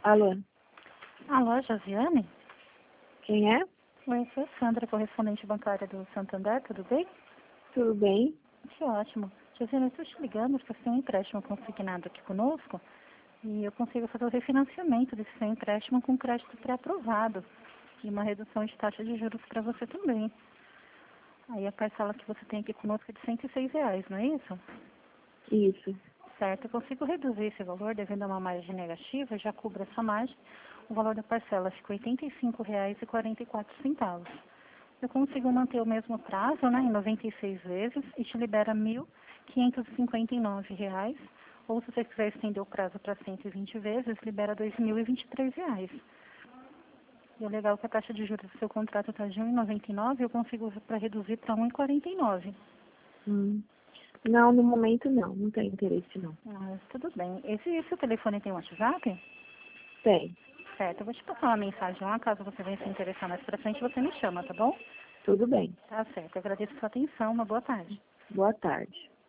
Alô, Alô, Josiane? quem é? Oi, sou Sandra, correspondente bancária do Santander, tudo bem? Tudo bem? Que ótimo. Josiane, eu estou te ligando porque você tem um empréstimo consignado aqui conosco e eu consigo fazer o refinanciamento desse seu empréstimo com crédito pré-aprovado e uma redução de taxa de juros para você também. Aí a parcela que você tem aqui conosco é de R$ 106, não é isso? Isso. Certo, eu consigo reduzir esse valor devendo a uma margem negativa, já cubro essa margem, o valor da parcela fica R$ 85,44. Eu consigo manter o mesmo prazo, né, em 96 vezes, e te libera R$ 1.559, ou se você quiser estender o prazo para 120 vezes, libera R$ 2.023. E o legal é que a taxa de juros do seu contrato está de 1,99, eu consigo para reduzir para 1,49. Hum. Não, no momento não. Não tem interesse não. Ah, tudo bem. Esse telefone tem WhatsApp? Tem. Certo, eu vou te passar uma mensagem lá, caso você venha se interessar mais pra frente, você me chama, tá bom? Tudo bem. Tá certo, eu agradeço a sua atenção, uma boa tarde. Boa tarde.